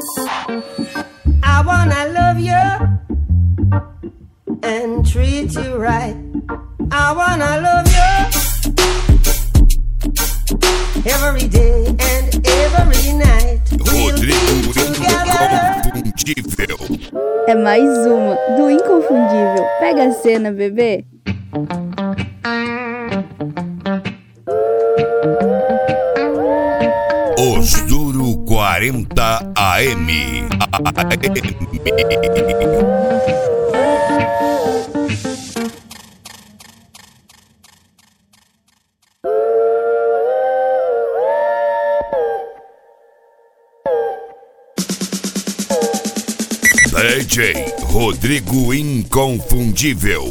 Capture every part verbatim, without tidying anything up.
I wanna love you and treat you right. I wanna love you every day and every night. Rodrigo Inconfundível. É mais uma do Inconfundível. Pega a cena, bebê. Os Duro quarenta A M. D J Rodrigo Inconfundível.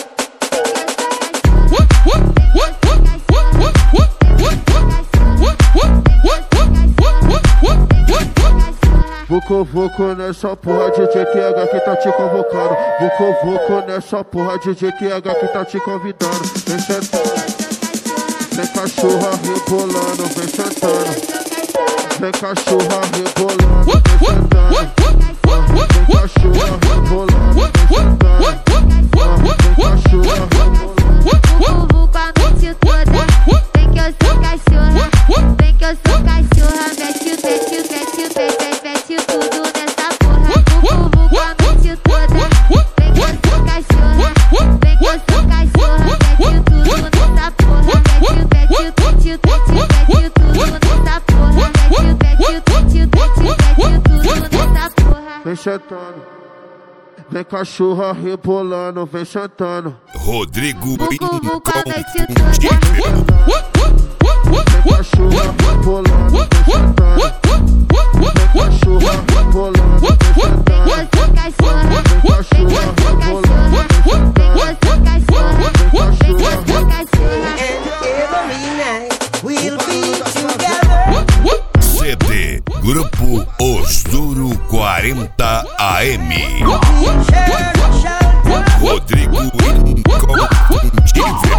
Vucu vucu nessa porra, D J Q H que tá te convocando. Vucu vucu nessa porra, D J Q H que tá te convidando. Vem sentando, vem cachorra rebolando, vem sentando. Vem cachorra rebolando, vem sentando. Vem cachorra rebolando, vem sentando. Vem cachorra rebolando. Vucu a noite toda, vem que eu sou cachorra. Vem que eu sou cachorra, mete o mete o mete o mete mete tudo nessa porra. Vucu vucu a noite toda, vem que eu sou cachorra. Vem que eu sou cachorra, mete tudo nessa porra. Mete mete mete mete mete tudo nessa porra. Mete mete mete mete mete tudo nessa porra. Vem sentando, vem cachorra rebolando, vem sentando. Rodrigo Vucu vucu a noite Inconfundível. Vem cachorra rebolando, vem sentando. Vem cachorra rebolando, vem sentando. eu sou cachorra. Vem cachorra rebolando, vem sentando. Eu sou cachorra. Eu sou cachorra. And every night we'll be together. C D Grupo Os Duro quarenta A M. Share the shelter. Rodrigo Inconfundível.